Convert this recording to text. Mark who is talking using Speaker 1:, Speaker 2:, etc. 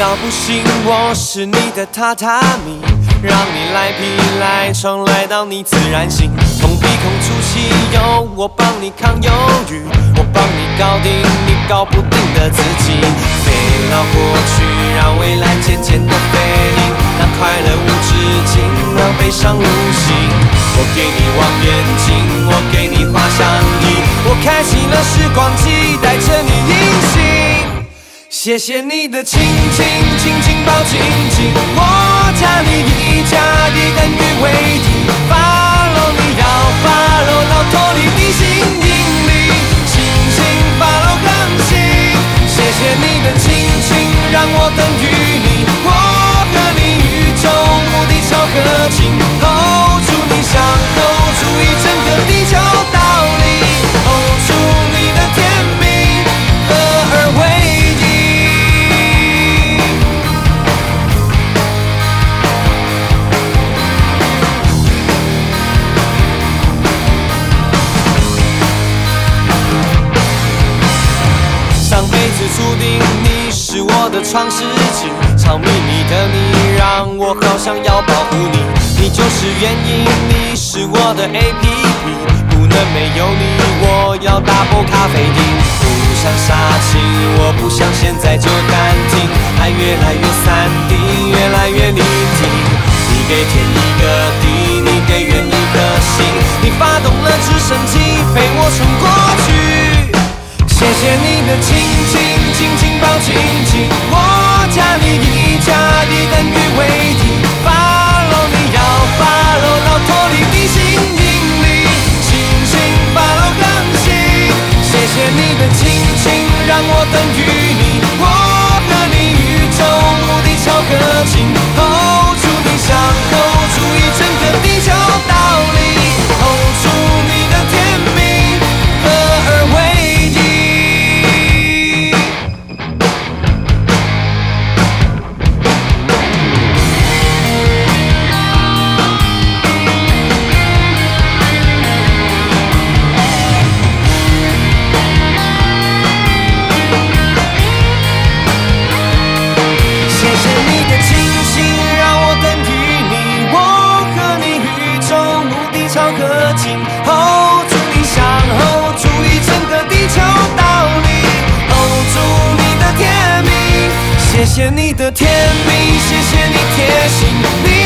Speaker 1: 要不信我是你的榻榻米，让你来皮来床来到你自然醒，从鼻孔出气由我帮你抗忧郁，我帮你搞定你搞不定的自己，飞到过去让未来渐渐的飞离，让快乐无止境，让悲伤无形。我给你望远镜，我给你画上瘾，我开启了时光机，带着你隐形。谢谢你的亲亲，亲亲抱紧紧，我加你1加1等于为1 ，follow 你要 follow 到脱离地心引力，星星 follow 恒星。谢谢你的亲亲，让我等于你，我和你宇宙无敌超合金，hold 住你想 hold 住一整个地球道理，hold 住你的天命，合二为一。上辈子注定你是我的创世纪，藏秘密的你让我好想要保护你，你就是原因，你是我的 APP， 不能没有你，我要打破咖啡因，不想杀青，我不想现在就淡定，爱越来越3D， 越来越立体，你给天一个地，你给月一颗星，你发动了直升机陪我冲过去。谢谢你的亲亲，亲亲抱紧紧，我加你1加1等于为1 ，follow 你要 follow 到脱离地心引力，星星 follow 恒星。谢谢你的亲亲，让我等于你，我和你宇宙无敌超合金，hold 住你想 hold 住一整个地球道理，hold 住你的天命，合二为一。hold 住你想 hold 住一整个地球道理 hold 住你的天命，谢谢你的天命，谢谢你贴心。